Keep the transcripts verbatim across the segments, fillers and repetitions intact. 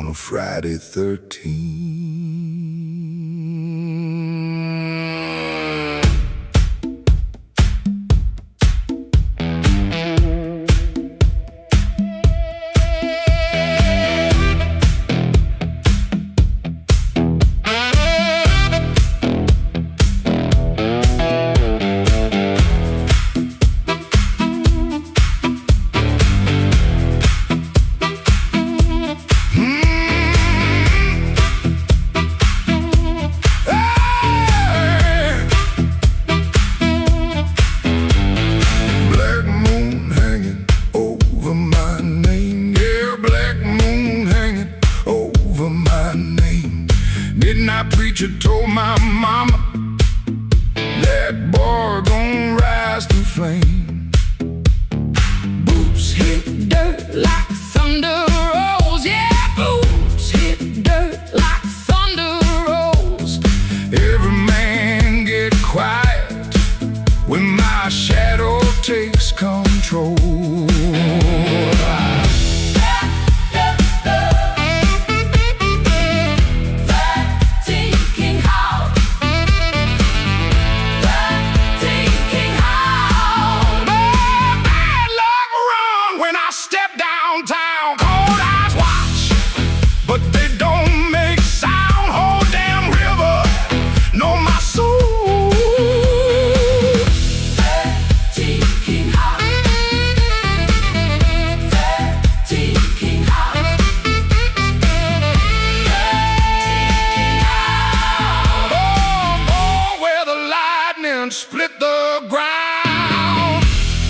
on a Friday thirteenth. Midnight preacher told my mama that boy gon' rise to flame. Boots hit dirt like thunder rolls, yeah, boots hit dirt like thunder rolls. Every man get quiet when my shadow takes control. Split the ground.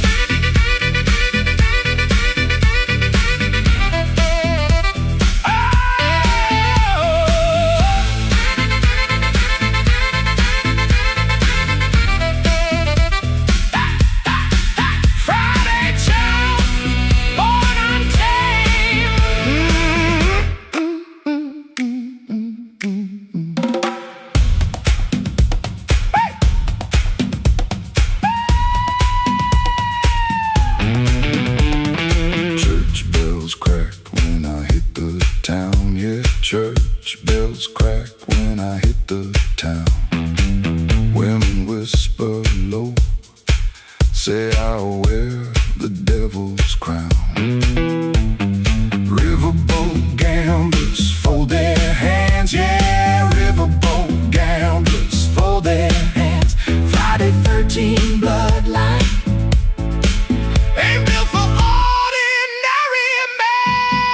Friday child, born untamed. Church bells crack when I hit the town. Women whisper low, say I'll wear the devil's crown. Riverboat gamblers fold their hands, yeah, riverboat gamblers fold their hands. Friday thirteen bloodline ain't built for ordinary men.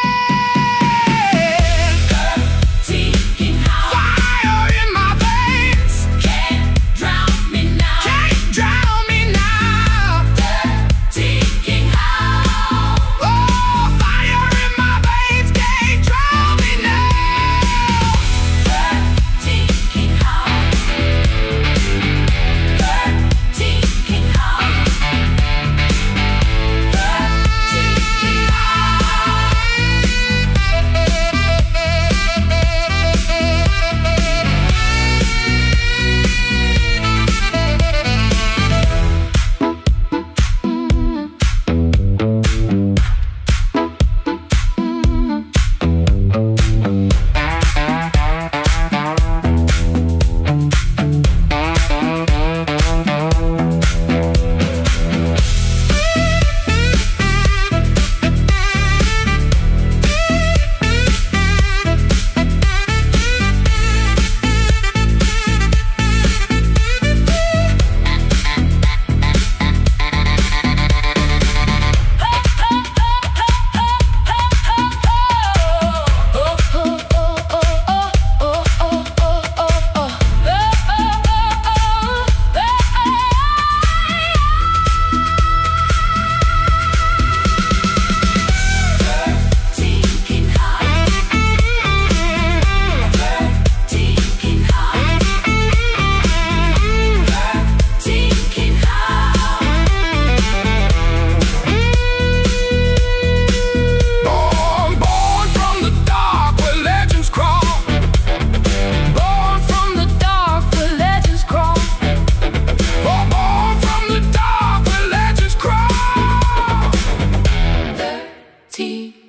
Fire in my veins can't drown me now, can't drown me now. King House. Oh, fire in my veins can't drown me now. King House. King House. Tea.